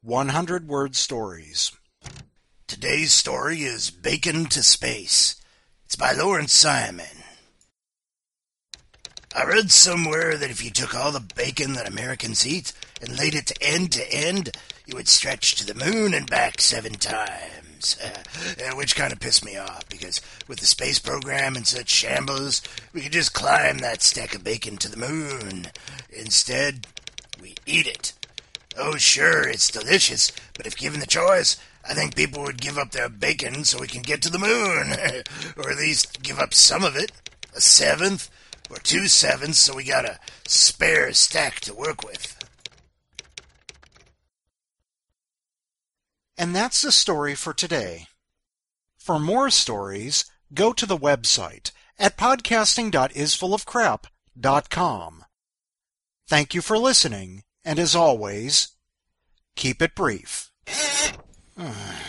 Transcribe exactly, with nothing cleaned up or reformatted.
hundred word stories. Today's story is Bacon to Space. It's by Lawrence Simon. I read somewhere that if you took all the bacon that Americans eat and laid it end to end, you would stretch to the moon and back seven times. Uh, which kind of pissed me off, because with the space program in such shambles, we could just climb that stack of bacon to the moon. Instead, we eat it. Oh, sure, it's delicious, but if given the choice, I think people would give up their bacon so we can get to the moon. Or at least give up some of it. A seventh, or two sevenths, so we got a spare stack to work with. And that's the story for today. For more stories, go to the website at podcasting dot isfullofcrap dot com. Thank you for listening, and as always, keep it brief.